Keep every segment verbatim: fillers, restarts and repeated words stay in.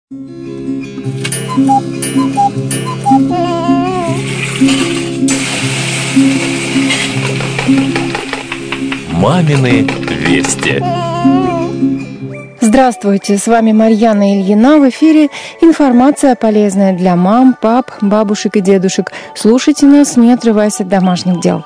Мамины вести. Здравствуйте, с вами Марьяна Ильина. В эфире информация, полезная для мам, пап, бабушек и дедушек. Слушайте нас, не отрываясь от домашних дел.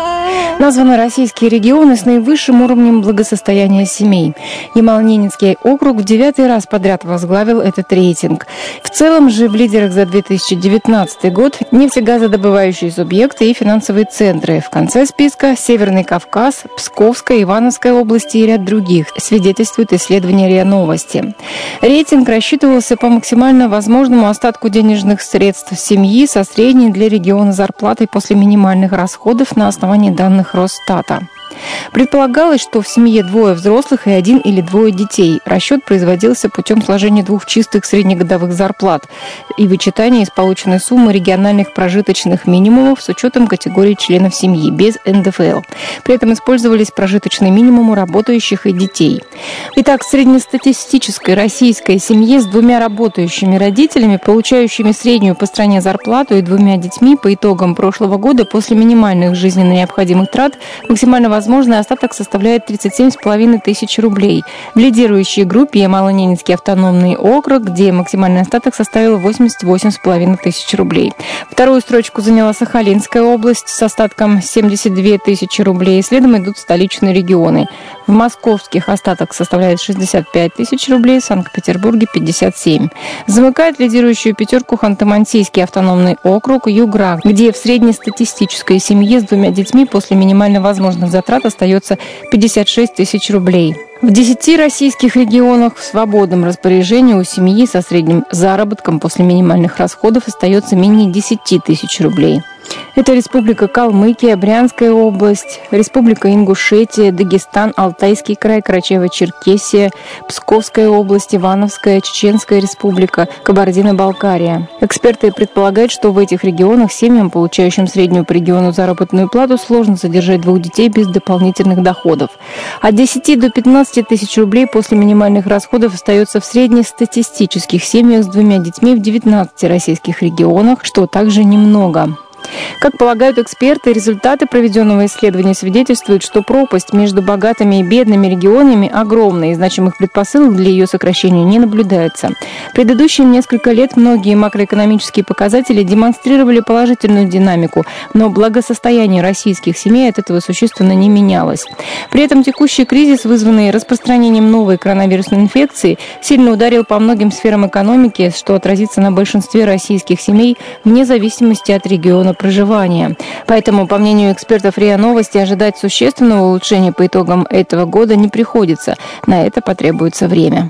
Названы российские регионы с наивысшим уровнем благосостояния семей. Ямало-Ненецкий округ в девятый раз подряд возглавил этот рейтинг. В целом же в лидерах за две тысячи девятнадцатый год нефтегазодобывающие субъекты и финансовые центры. В конце списка Северный Кавказ, Псковская, Ивановская области и ряд других, свидетельствует исследование РИА Новости. Рейтинг рассчитывался по максимально возможному остатку денежных средств семьи со средней для региона зарплатой после минимальных расходов на основании данных Росстата. Предполагалось, что в семье двое взрослых и один или двое детей. Расчет производился путем сложения двух чистых среднегодовых зарплат и вычитания из полученной суммы региональных прожиточных минимумов с учетом категории членов семьи, без эн дэ эф эл. При этом использовались прожиточные минимумы работающих и детей. Итак, в среднестатистической российской семье с двумя работающими родителями, получающими среднюю по стране зарплату и двумя детьми, по итогам прошлого года после минимальных жизненно необходимых трат максимально возможный остаток составляет тридцать семь с половиной тысяч рублей. В лидирующей группе Ямало-Ненецкий автономный округ, где максимальный остаток составил восемьдесят восемь с половиной тысяч рублей. Вторую строчку заняла Сахалинская область с остатком семьдесят две тысячи рублей. Следом идут столичные регионы. В московских остаток составляет шестьдесят пять тысяч рублей, в Санкт-Петербурге пятьдесят семь. Замыкает лидирующую пятерку Ханты-Мансийский автономный округ Югра, где в среднестатистической семье с двумя детьми после минимально возможных затрат остается пятьдесят шесть тысяч рублей. В десяти российских регионах в свободном распоряжении у семьи со средним заработком после минимальных расходов остается менее десяти тысяч рублей. Это Республика Калмыкия, Брянская область, Республика Ингушетия, Дагестан, Алтайский край, Карачаево-Черкесия, Псковская область, Ивановская, Чеченская республика, Кабардино-Балкария. Эксперты предполагают, что в этих регионах семьям, получающим среднюю по региону заработную плату, сложно содержать двух детей без дополнительных доходов. От десяти до пятнадцати тысяч рублей после минимальных расходов остается в среднестатистических семьях с двумя детьми в девятнадцати российских регионах, что также немного. Как полагают эксперты, результаты проведенного исследования свидетельствуют, что пропасть между богатыми и бедными регионами огромна, и значимых предпосылок для ее сокращения не наблюдается. Предыдущие несколько лет многие макроэкономические показатели демонстрировали положительную динамику, но благосостояние российских семей от этого существенно не менялось. При этом текущий кризис, вызванный распространением новой коронавирусной инфекции, сильно ударил по многим сферам экономики, что отразится на большинстве российских семей вне зависимости от региона проживания. Поэтому, по мнению экспертов РИА Новости, ожидать существенного улучшения по итогам этого года не приходится. На это потребуется время.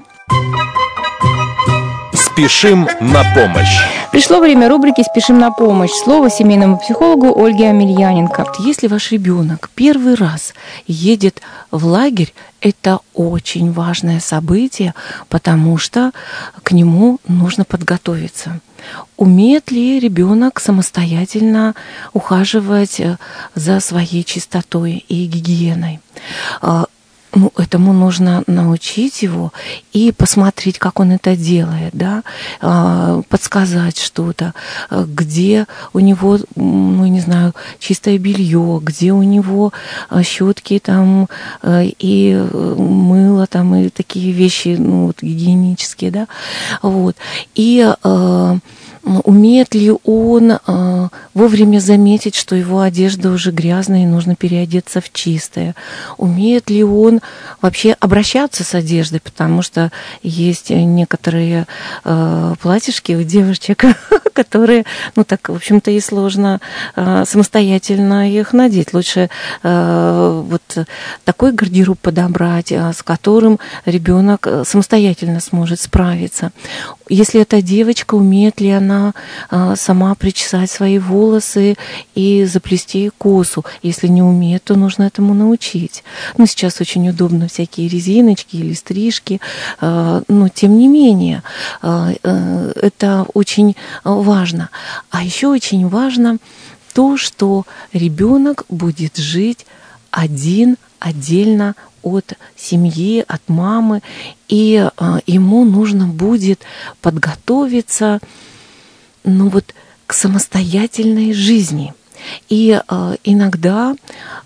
Спешим на помощь. Пришло время рубрики «Спешим на помощь». Слово семейному психологу Ольге Амельяненко. Если ваш ребенок первый раз едет в лагерь, это очень важное событие, потому что к нему нужно подготовиться. Умеет ли ребенок самостоятельно ухаживать за своей чистотой и гигиеной? Ну, этому нужно научить его и посмотреть, как он это делает, да, подсказать что-то, где у него, ну, не знаю, чистое белье, где у него щетки там и мыло там и такие вещи, ну, вот, гигиенические, да, вот, и умеет ли он э, вовремя заметить, что его одежда уже грязная и нужно переодеться в чистое? Умеет ли он вообще обращаться с одеждой? Потому что есть некоторые э, платьишки у девочек, которые, ну так, в общем-то, и сложно э, самостоятельно их надеть. Лучше э, вот такой гардероб подобрать, э, с которым ребенок самостоятельно сможет справиться. Если это девочка, умеет ли она сама причесать свои волосы и заплести косу? Если не умеет, то нужно этому научить. Ну, сейчас очень удобно всякие резиночки или стрижки, но тем не менее это очень важно. А еще очень важно то, что ребенок будет жить один, отдельно от семьи, от мамы, и ему нужно будет подготовиться, ну вот, к самостоятельной жизни. И иногда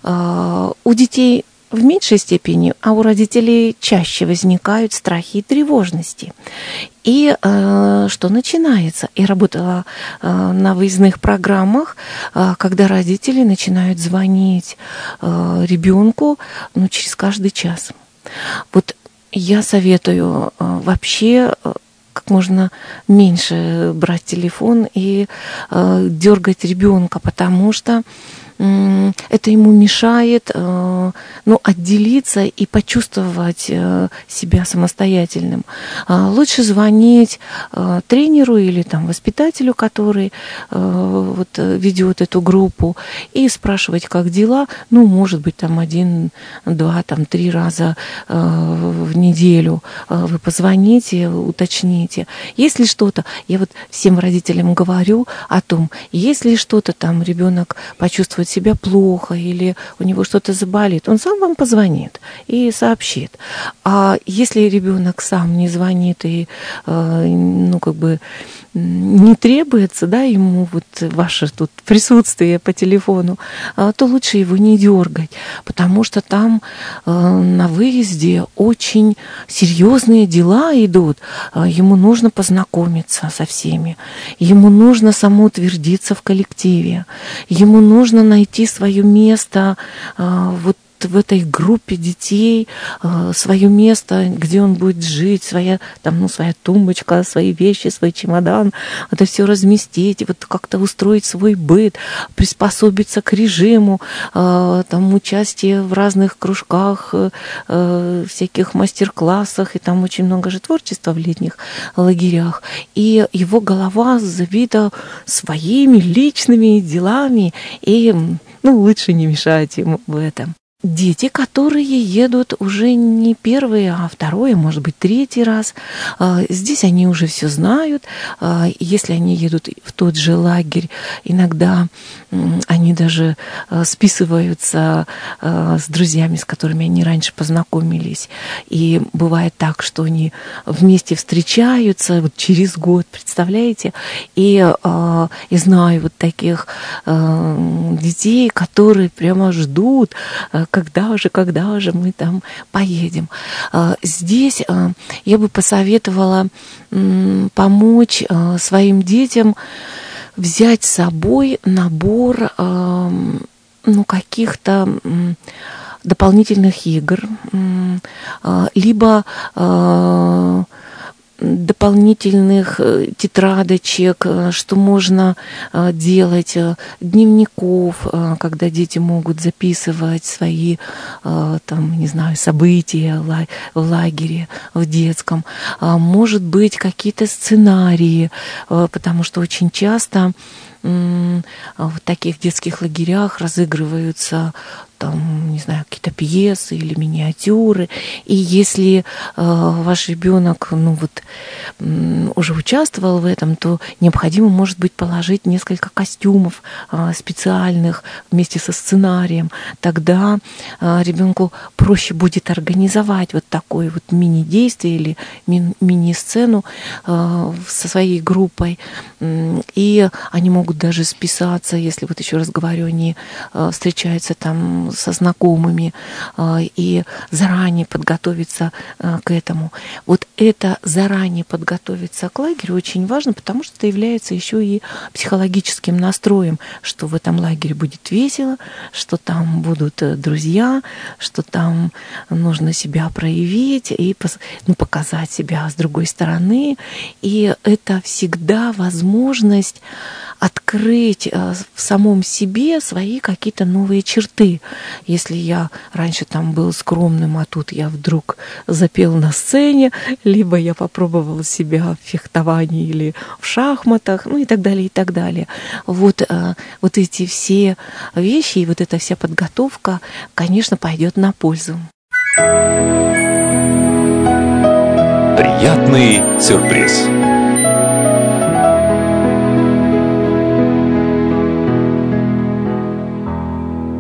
у детей в меньшей степени, а у родителей чаще возникают страхи и тревожности. И э, что начинается? Я работала э, на выездных программах, э, когда родители начинают звонить э, ребенку, ну, через каждый час. Вот я советую э, вообще э, как можно меньше брать телефон и э, дергать ребенка, потому что это ему мешает, ну, отделиться и почувствовать себя самостоятельным. Лучше звонить тренеру или там воспитателю, который вот ведет эту группу, и спрашивать, как дела. Ну, может быть, там один, два, там три раза в неделю вы позвоните, уточните. Если что-то, я вот всем родителям говорю о том, если что-то там ребенок почувствует себя плохо или у него что-то заболит, он сам вам позвонит и сообщит. А если ребенок сам не звонит и, ну, как бы не требуется, да, ему вот ваше тут присутствие по телефону, то лучше его не дергать, потому что там на выезде очень серьезные дела идут. Ему нужно познакомиться со всеми, ему нужно самоутвердиться в коллективе, ему нужно найти свое место вот в этой группе детей, свое место, где он будет жить, своя, там, ну, своя тумбочка, свои вещи, свой чемодан, это все разместить, вот как-то устроить свой быт, приспособиться к режиму, там, участие в разных кружках, всяких мастер-классах, и там очень много же творчества в летних лагерях. И его голова забита своими личными делами, и, ну, лучше не мешать ему в этом. Дети, которые едут уже не первый, а второй, может быть, третий раз, здесь они уже все знают. Если они едут в тот же лагерь, иногда они даже списываются с друзьями, с которыми они раньше познакомились. И бывает так, что они вместе встречаются вот через год, представляете? И я знаю вот таких детей, которые прямо ждут, когда же, когда же мы там поедем. Здесь я бы посоветовала помочь своим детям взять с собой набор, ну, каких-то дополнительных игр, либо дополнительных тетрадочек, что можно делать, дневников, когда дети могут записывать свои, там, не знаю, события в лагере, в детском. Может быть, какие-то сценарии, потому что очень часто в таких детских лагерях разыгрываются, там, не знаю, какие-то пьесы или миниатюры. И если э, ваш ребенок, ну вот, э, уже участвовал в этом, то необходимо, может быть, положить несколько костюмов э, специальных вместе со сценарием. Тогда э, ребенку проще будет организовать вот такое вот мини-действие или ми- мини-сцену э, со своей группой. И они могут даже списаться, если, вот еще раз говорю, они э, встречаются там со знакомыми э, и заранее подготовиться э, к этому. Вот это заранее подготовиться к лагерю очень важно, потому что это является еще и психологическим настроем, что в этом лагере будет весело, что там будут друзья, что там нужно себя проявить и, ну, показать себя с другой стороны. И это всегда возможность открыть в самом себе свои какие-то новые черты. Если я раньше там был скромным, а тут я вдруг запел на сцене, либо я попробовала себя в фехтовании или в шахматах, ну и так далее, и так далее. Вот, вот эти все вещи и вот эта вся подготовка, конечно, пойдет на пользу. Приятный сюрприз.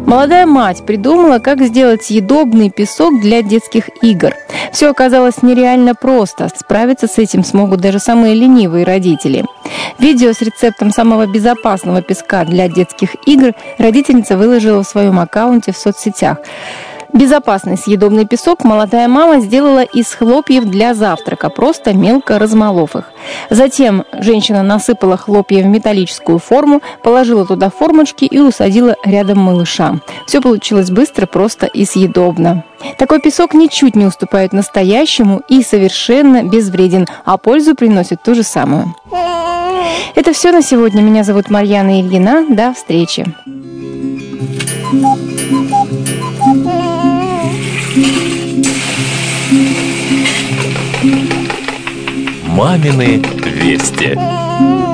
Молодая мать придумала, как сделать съедобный песок для детских игр. Все оказалось нереально просто. Справиться с этим смогут даже самые ленивые родители. Видео с рецептом самого безопасного песка для детских игр родительница выложила в своем аккаунте в соцсетях. Безопасный съедобный песок молодая мама сделала из хлопьев для завтрака, просто мелко размолов их. Затем женщина насыпала хлопья в металлическую форму, положила туда формочки и усадила рядом малыша. Все получилось быстро, просто и съедобно. Такой песок ничуть не уступает настоящему и совершенно безвреден, а пользу приносит ту же самую. Это все на сегодня. Меня зовут Марьяна Ильина. До встречи. «Мамины вести».